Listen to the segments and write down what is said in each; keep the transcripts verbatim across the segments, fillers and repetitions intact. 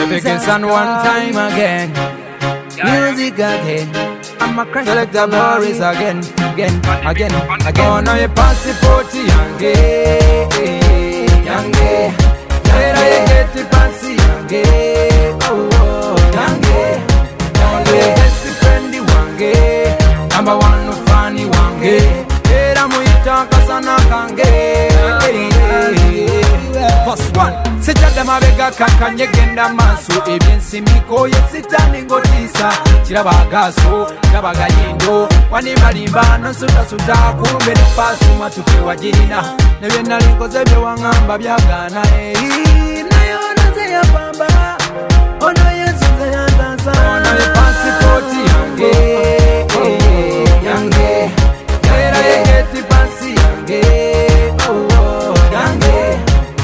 Jesus and one time again. Music again. I'm a crash. Select the Morris again, again, again, again. Oh, now you pass it forty, yange, yange. Now you get the passy, yange, oh, oh, yange. Now you get the friendly wange. Number one, no funny wange. Era muita kasana kange. Plus one. Sejada mabega kakanye genda maso ebyensimiko yesitani ngotisa kirabagaso kabagayindo wani malimba nsuta suta kumbe ne pasu matuke wajina nebe nalingoze bye wangamba byagana eh nayo naze yapamba ono yesu ze yandansa ono ye passport yange yange era yegeti pasi yange oh oh yange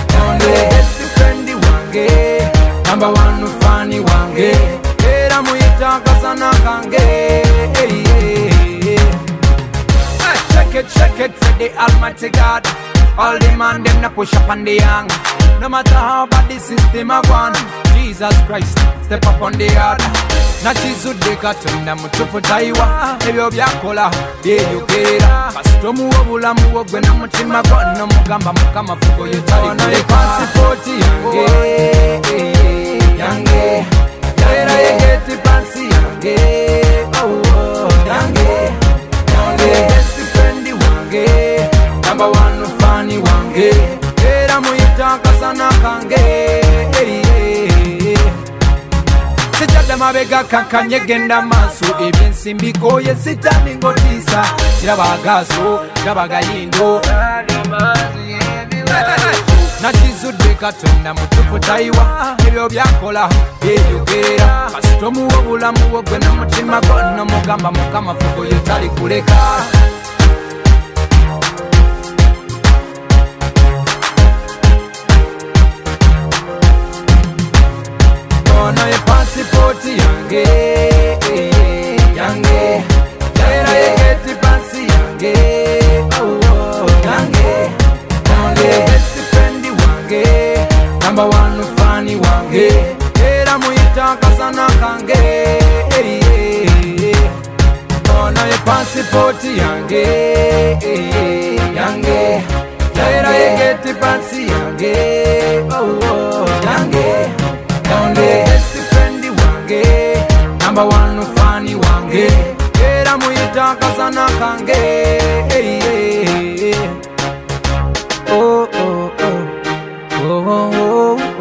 number one funny wange era muita kasana kange hey, hey, hey. Check it, check it for the Almighty God. All the man them na push up on the young. No matter how bad the system a gone, Jesus Christ step up on the yard. Na chizudeka tunda mutufu taiwa ebyo byakola byeyogera pasito muwobula muwogwe na mutima gwanno mugamba mukama fugo yetali passport yange yange era yegeti pasi yange oh oh yange yange best friend wange number one funny wange era muita kasana kange hey, hey. Sejada mabega kakanye genda maso ebyensimbiko yesitani ngotisa kirabagaso kirabagayindo na chizude katonda mutufu taiwa ebyo byakola byeyogera pasito muwobula muwogwe na mutima gwanno mugamba mukama fugo yetali kuleka. Ono ye passport yange yange era yegeti pasi yange oh oh yange yange best friend wange number one funny wange era muita kasana kange hey, hey, hey. Ono ye passport yange yange era yegeti pasi yange oh oh yange yange number one funny wange era muita kasana kange hey,